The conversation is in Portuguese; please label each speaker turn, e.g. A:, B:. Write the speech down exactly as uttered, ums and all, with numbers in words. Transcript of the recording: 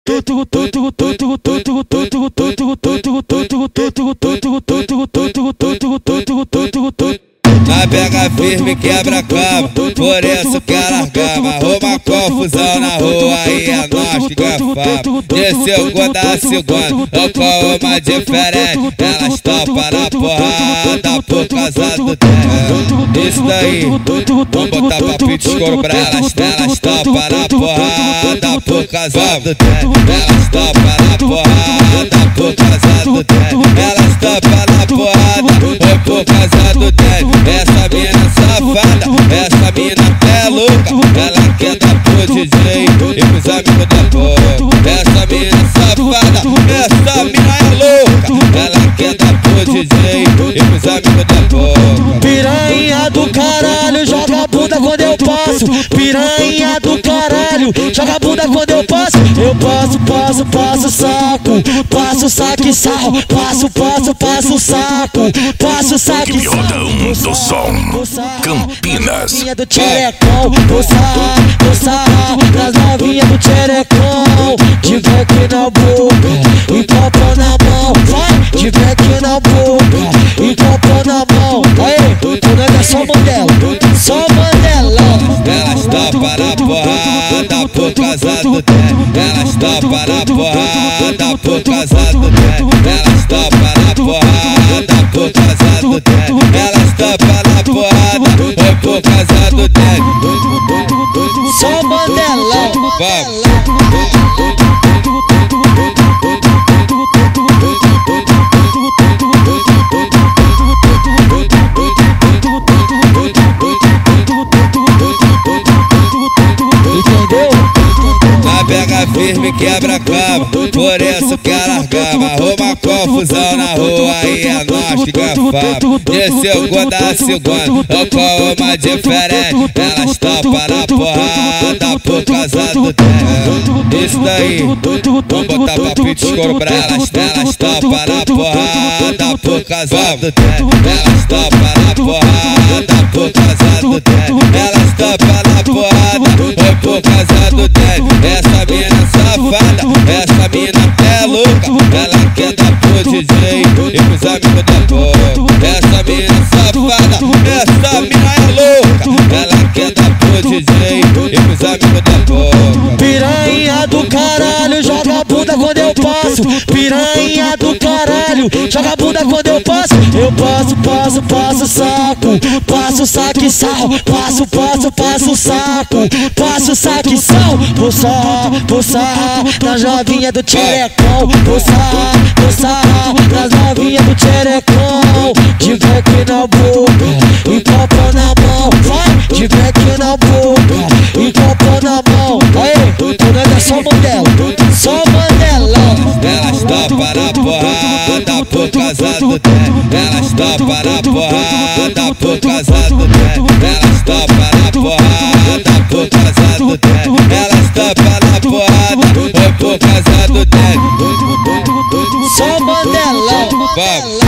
A: Mas pega firme, quebra a cama, por isso que ela largava. Arruma confusão na rua, aí é nós que garfamos. De segunda a segunda, eu com uma diferente. Elas topam na porrada por causa do tempo. Isso daí, vamos botar papinho de escuro pra elas. Elas topam na porrada por causa do tempo. Elas topam na porrada por causa do tempo. Elas topam na porrada por causa do tempo. Essa mina safada, essa mina é louca. Ela quer dar pro D J e pros amigos da boca. Essa mina safada, essa mina é louca. Ela quer dar pro D J e pros amigos da boca.
B: Piranha do caralho, joga a bunda quando eu passo. Piranha do caralho, joga a bunda quando eu passo. Eu passo, passo, passo saco. Passo, saque, sarro. Passo, passo, passo saco. Passo, saque, sarro.
C: Rodão do som, Campinas.
B: Novinha do tcherecão, vou sarrar, vou sarrar nas novinhas do tcherecão. De beck na boca e copo na mão. Vai, de beck na boca e copo na mão. Aê, tu não é só Mandela, só Mandela.
A: Elas topam na porrada por causa do tempo. Elas topam na porrada por causa do tempo. Elas topam na porrada por causa do tempo. Elas topam na porrada por causa do tempo.
B: Só Mandela.
A: Vamos. Pega firme, quebra a cama, por isso que ela largava. Arruma confusão na rua, aí é nós que garfamos. De segunda a segunda, eu com uma diferente. Elas topam na porrada por causa do tempo. Isso daí, vamos botar papinho de escuro pra elas. Elas topam na porrada por causa do tempo. Elas topam na porrada por causa do tempo. Elas topam na porrada por causa do tempo. Essa mina safada, essa mina é louca. Ela quer dar pro D J e pros amigos da boca. Essa mina safada, essa mina é louca. Ela quer dar pro D J e pros amigos da boca.
B: Piranha do caralho, joga a bunda quando eu passo. Piranha do caralho, joga a bunda quando eu passo. Eu passo, passo, passo saco. Passo, saque, sarro. Passo, passo, passo saco. Passo, saque, sarro. Vou sarrar, vou sarrar nas novinhas do tcherecão. Vou sarrar, vou sarrar nas novinhas do tcherecão. De beck na boca e copo na mão. Vai, de beck na boca e copo na mão. Aê, tu não é só Mandela, só Mandela.
A: Elas topam na porrada por causa do tempo. Elas topam na porrada por causa do tempo. Elas topam na porrada por causa do tempo. Elas topam na porrada por causa do tempo.
B: Só Mandela.
A: Vamos.